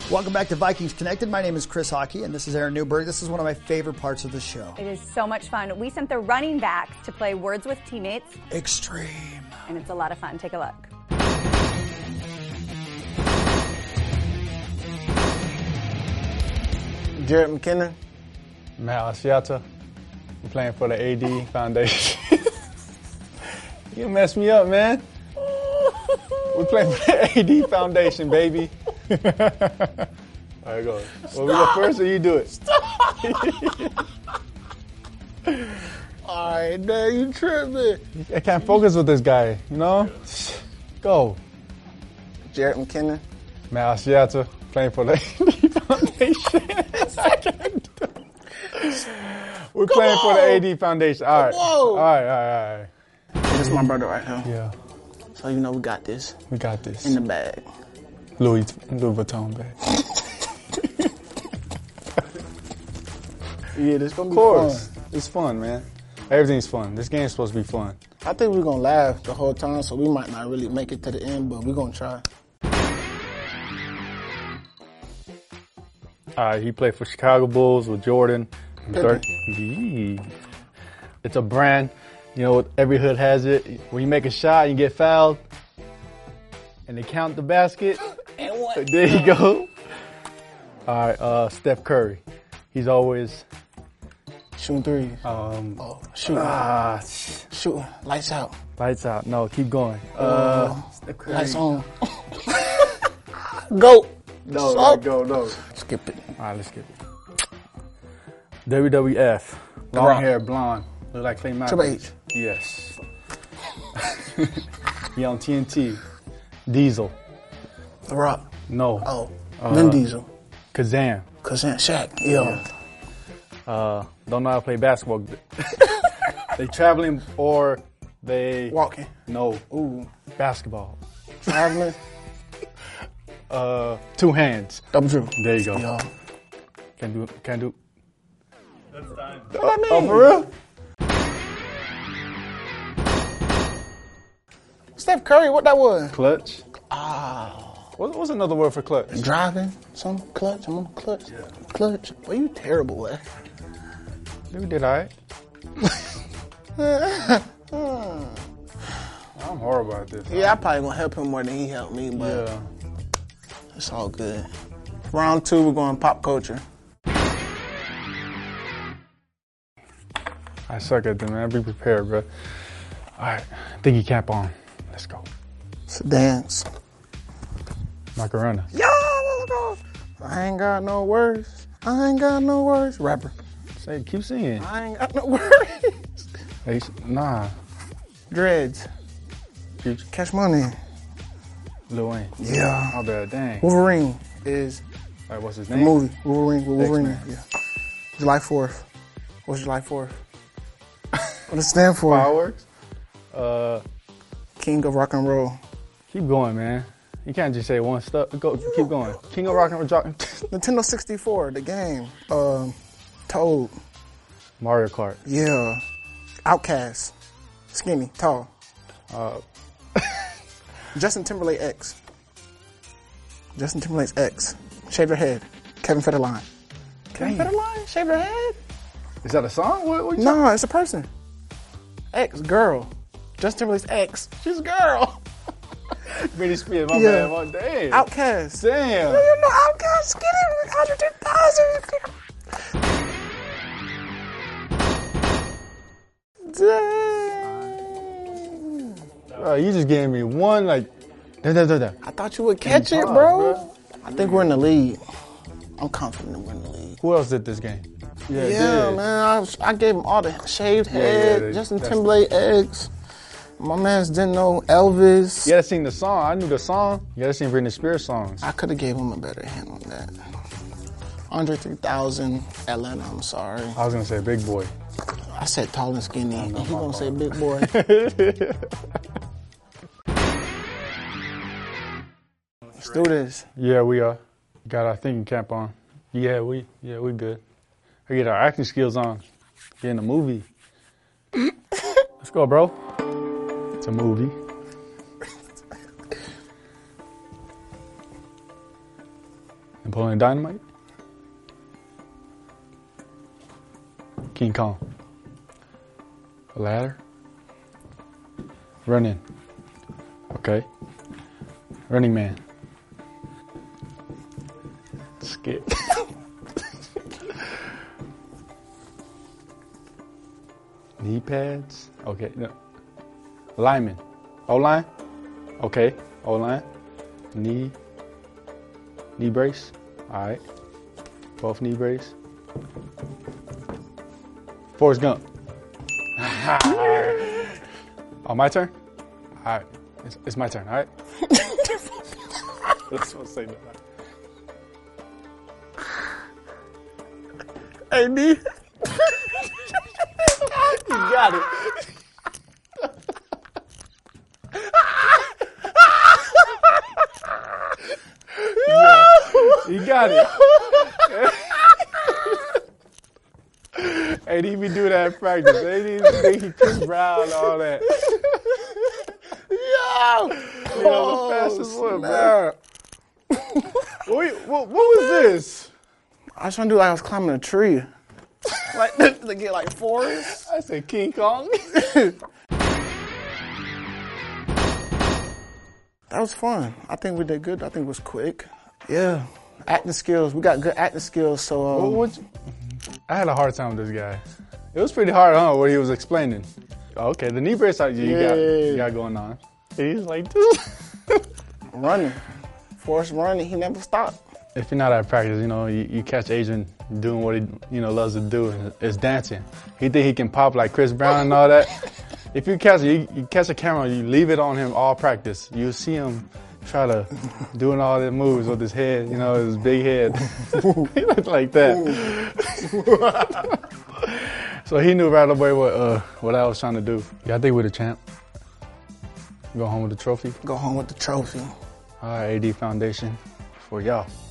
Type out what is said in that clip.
Welcome back to Vikings Connected. My name is Chris Hockey, and this is Aaron Newberg. This is one of my favorite parts of the show. It is so much fun. We sent the running backs to play Words with Teammates. Extreme. And it's a lot of fun. Take a look. Jared McKinnon. Matt Asiata. I'm playing for the AD Foundation. You messed me up, man. We're playing for the AD Foundation, baby. All right, go. Well, we go first or you do it? All right, man, you tripping. I can't focus with this guy, you know? Go. Jared McKinnon. Matt Asiata, playing for the AD Foundation. I can't do it. We're playing for the AD Foundation. All right. Whoa. All right. This is my brother right here. Yeah, So you know we got this we got this. in the bag. Louis Vuitton bag. Yeah, this gonna be Of course. fun. It's fun, man. Everything's fun. This game's supposed to be fun. I think we're gonna laugh the whole time, so we might not really make it to the end, but we're gonna try. He played for Chicago Bulls with Jordan. Pippen. Yee. It's a brand. You know, every hood has it. When you make a shot, you get fouled, and they count the basket. And what? There you go. All right, Steph Curry. He's always Shooting threes. Shooting. Shooting. Lights out. Lights out. No, keep going. Steph Curry. Lights on. Go. No, go. Skip it. All right, let's skip it. WWF. Long Rock. hair, blonde. Look like Clay Triple Matthews. H. Yes. He on TNT. Diesel. The Rock. No. Oh. Vin Diesel. Kazam. Kazan. Shaq. Yeah. Don't know how to play basketball. They traveling or they Walking. no Ooh. basketball. Traveling. Two hands. Double dribble. There you go. Yeah. Can do. What I mean? Oh, for real? Steph Curry, what that was? Clutch. What's another word for clutch? Driving, some clutch. I'm on the clutch. Clutch. Well, you terrible, eh? We did all right. I'm horrible at this. Yeah, I probably gonna help him more than he helped me, but Yeah. it's all good. Round 2, we're going pop culture. I suck at them, man. Be prepared, bro. All right. Thingy cap on. Let's go. It's a dance. Macarena. Yo, let's go. I ain't got no words. Rapper. Say, keep singing. I ain't got no words. Hey, nah. Dreads. Future. Cash Money. Lil Wayne. Yeah. My bad. Dang. Wolverine is All right, what's his the name? movie. Wolverine. X-Men. Yeah. July 4th. What's July 4th? What does it stand for? Fireworks. King of Rock and Roll. Keep going, man. You can't just say one stuff. Go. Keep going. King of Rock and Roll. Nintendo 64, the game. Toad. Mario Kart. Yeah. Outcast. Skinny. Tall. Justin Timberlake X. Justin Timberlake's X. Shave your head. Kevin Federline. Kevin Dang. Federline? Shave your head? Is that a song? What you No, it's a person. X. Girl. Justin Timberlake's X. She's a girl. Britney Spears. My Yeah. bad. My, damn. Outcast. Damn. You know Outcast. Skinny. 110,000. Dang. You just gave me one like. Da. I thought you would catch it, bro. I think we're in the lead. I'm confident that we're in the lead. Who else did this game? Yeah, it did. man. I gave him all the shaved head, yeah, Justin that's- Timberlake X. My mans didn't know Elvis. You gotta sing the song. I knew the song. You gotta sing Britney Spears songs. I could have gave him a better hint on that. Andre 3000, Atlanta, I'm sorry. I was gonna say Big Boy. I said tall and skinny, and he gonna say big boy. Let's do this. Yeah, we are. Got our thinking cap on. Yeah, we good. We get our acting skills on. Get in the movie. Let's go, bro. It's a movie. Napoleon Dynamite. King Kong. Ladder. Running. Okay. Running Man. Skip. Knee pads. Okay. No. Lineman. O-line. Okay. O-line. Knee brace. All right. Both knee brace. Forrest Gump. Oh, my turn? All right. It's my turn, all right? That's what I say that. AD. You got it. Yeah, you got it. AD be do that in practice. AD think he Chris Brown and all that. Yo! The fastest one, man. What was this? I was trying to do like I was climbing a tree. Like, to get like Forrest. I said King Kong. That was fun. I think we did good. I think it was quick. Yeah. Acting skills. We got good acting skills, so... I had a hard time with this guy. It was pretty hard, huh, what he was explaining. Okay, the knee brace you got going on. He's like, dude. Running. Forrest running, he never stopped. If you're not at practice, you catch Adrian doing what he loves to do, and it's dancing. He think he can pop like Chris Brown and all that. If you catch a camera, you leave it on him all practice. You see him try to doing all the moves with his head, his big head. He looked like that. So he knew right away what I was trying to do. Yeah, I think we're the champ. Go home with the trophy. Go home with the trophy. All right, AD Foundation for y'all.